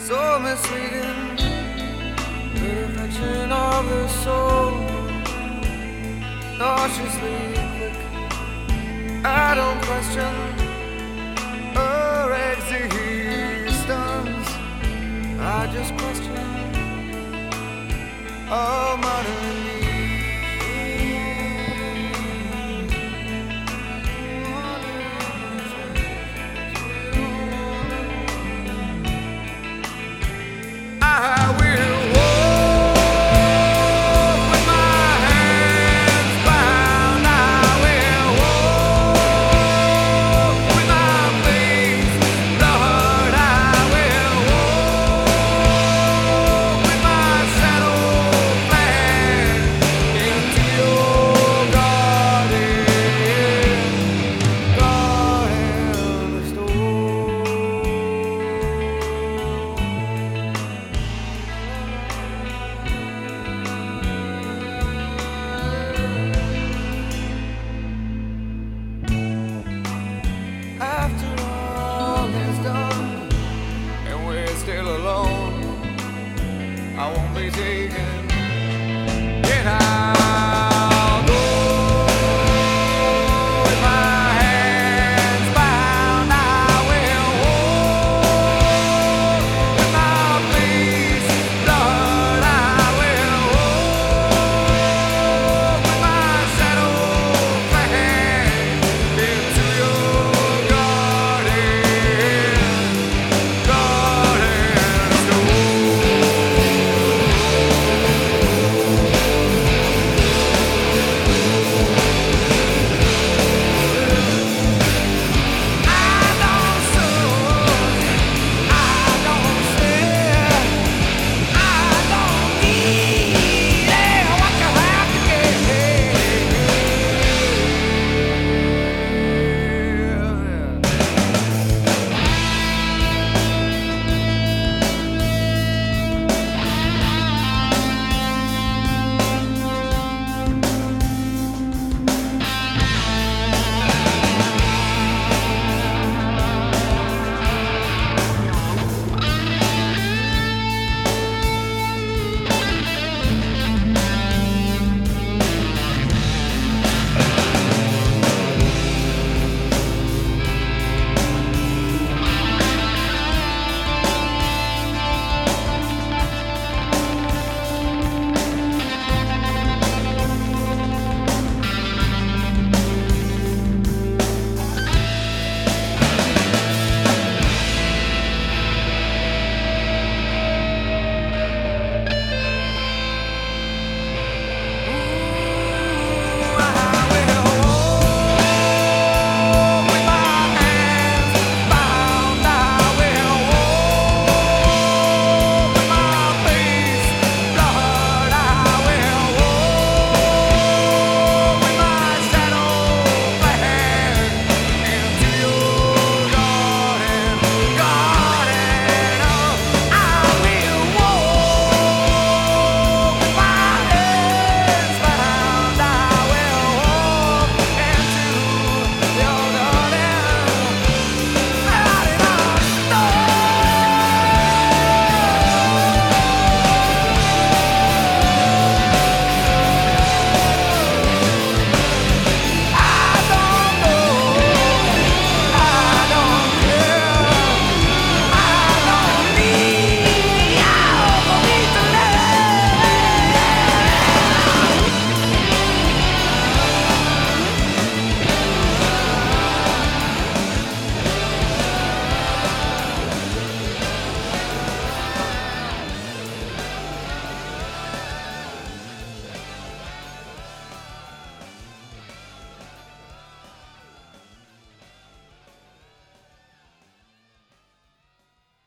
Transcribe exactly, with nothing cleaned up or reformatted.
so misleading. The reflection of the soul, nauseously quick. I don't question her existence, I just question our modern need. I will walk with my hands bound. I will walk with my face lowered. I will walk with my shadow flat into your garden, garden store. After all is done and we're still alone, I won't be taken